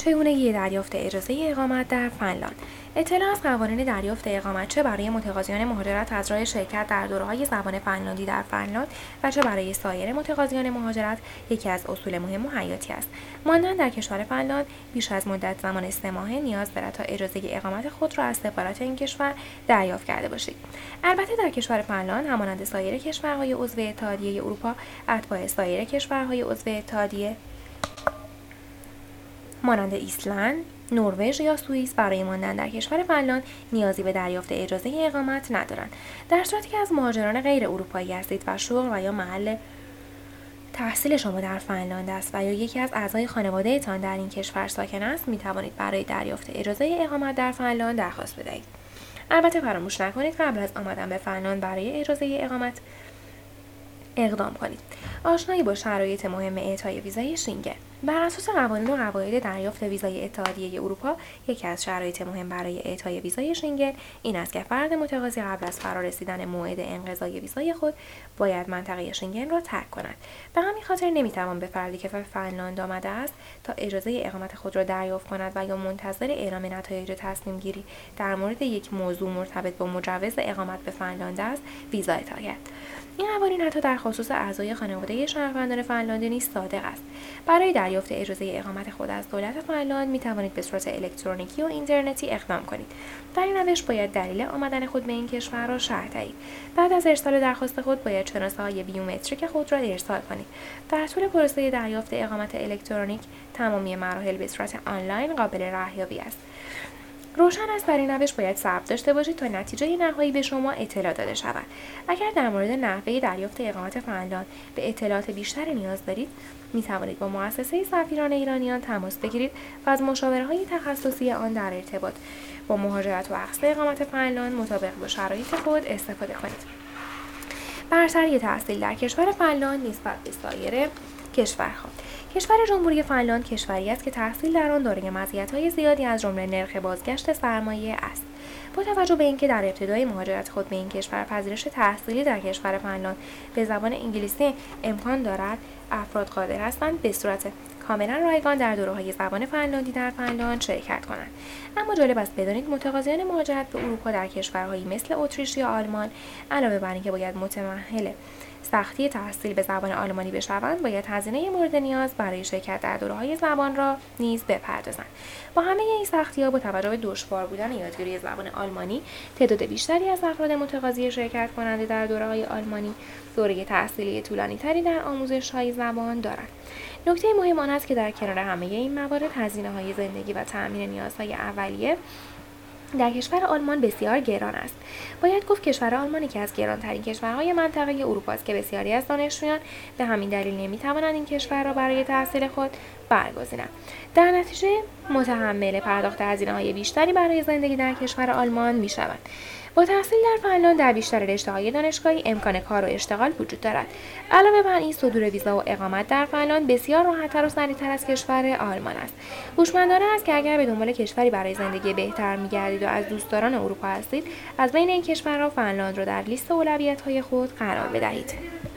چگونگی دریافت اجازه اقامت در فنلاند. اطلاع از قوانین دریافت اقامت چه برای متقاضیان مهاجرت از راه شرکت در دوره‌های زبان فنلاندی در فنلاند و چه برای سایر متقاضیان مهاجرت یکی از اصول مهم و حیاتی است. ماندن در کشور فنلاند بیش از مدت زمان 3 ماهه نیاز دارد تا اجازه اقامت خود را از سفارت این کشور دریافت کرده باشید. البته در کشور فنلاند همانند سایر کشورهای عضو اتحادیه اروپا، اتباع سایر کشورهای عضو اتحادیه مانند ایسلند، نروژ یا سوئیس برای ماندن در کشور فنلاند نیازی به دریافت اجازه اقامت ندارند. در صورتی که از مهاجران غیر اروپایی هستید و شغل و یا محل تحصیل شما در فنلاند است و یا یکی از اعضای خانواده تان در این کشور ساکن است، می توانید برای دریافت اجازه اقامت در فنلاند درخواست بدهید. البته فراموش نکنید قبل از آمدن به فنلاند برای اجازه اقامت اقدام کنید. آشنایی با شرایط مهم اعطای ویزای شنگن. بر اساس قوانین و قواعد دریافت ویزای اتحادیه اروپا، یکی از شرایط مهم برای اعطای ویزای شنگن این است که فرد متقاضی قبل از فرارسیدن موعد انقضای ویزای خود باید منطقه شنگن را ترک کند. به همین خاطر نمیتوان به فردی که به فنلاند آمده است تا اجازه اقامت خود را دریافت کند و یا منتظر اعلام نتایج تصمیم گیری در مورد یک موضوع مرتبط با مجوز اقامت به فنلاند است ویزا اعطا کرد. این قوانین حتی در خصوص اعضای خانواده شهروندان فنلاندی نیز صادق است. برای دریافت اجازه اقامت خود از دولت فنلاند می توانید به صورت الکترونیکی و اینترنتی اقدام کنید. در این روش باید دلیل آمدن خود به این کشور را شرح دهید. بعد از ارسال درخواست خود باید شناسه‌های بیومتریک خود را ارسال کنید. در طول پروسه دریافت اقامت الکترونیک تمامی مراحل به صورت آنلاین قابل رهیابی است. روشن است در این روش باید صبر داشته باشید تا نتیجه نهایی به شما اطلاع داده شود. اگر در مورد نحوه دریافت اقامت فنلاند به اطلاعات بیشتری نیاز دارید، می توانید با مؤسسه سفیران ایرانیان تماس بگیرید و از مشاوره‌های تخصصی آن در ارتباط با مهاجرت و اخذ اقامت فنلاند مطابق با شرایط خود استفاده کنید. برتری تحصیل در کشور فنلاند نسبت به سایر کشورها. کشور جمهوری فنلاند کشوری است که تحصیل در آن دارای مزیت‌های زیادی از جمله نرخ بازگشت سرمایه است. با توجه به اینکه در ابتدای مهاجرت خود به این کشور پذیرش تحصیلی در کشور فنلاند به زبان انگلیسی امکان دارد، افراد قادر هستند به صورت کاملا رایگان در دوره‌های زبان فنلاندی در فنلاند شرکت کنند. اما جالب است بدانید متقاضیان مهاجرت به اروپا در کشورهایی مثل اتریش یا آلمان علاوه بر اینکه باید متمحل سختی تحصیل به زبان آلمانی بشوند، باید هزینه مورد نیاز برای شرکت در دوره‌های زبان را نیز بپردازند. با همه این سختی‌ها با توجه به دشوار بودن یادگیری زبان آلمانی، تعداد بیشتری از افراد متقاضی شرکت کننده در دوره‌های آلمانی دوره تحصیلی طولانی‌تری در آموزش‌های زبان دارند. نکته مهم آن است که در کنار همه این موارد هزینه‌های زندگی و تأمین نیازهای اولیه در کشور آلمان بسیار گران است. باید گفت کشور آلمان یکی از گرانترین کشورهای منطقه اروپا است که بسیاری از دانشجویان به همین دلیل نمی‌توانند این کشور را برای تحصیل خود برگزینند. در نتیجه متحمل پرداخت هزینه‌های بیشتری برای زندگی در کشور آلمان می‌شوند. با تحصیل در فنلاند در بیشتر رشته‌های دانشگاهی امکان کار و اشتغال وجود دارد. علاوه بر این صدور ویزا و اقامت در فنلاند بسیار راحت‌تر و سریع‌تر از کشور آلمان است. هوشمندانه است که اگر به دنبال کشوری برای زندگی بهتر می‌گردید و از دوستداران اروپا هستید، از بین این کشورها فنلاند را در لیست اولویت‌های خود قرار بدهید.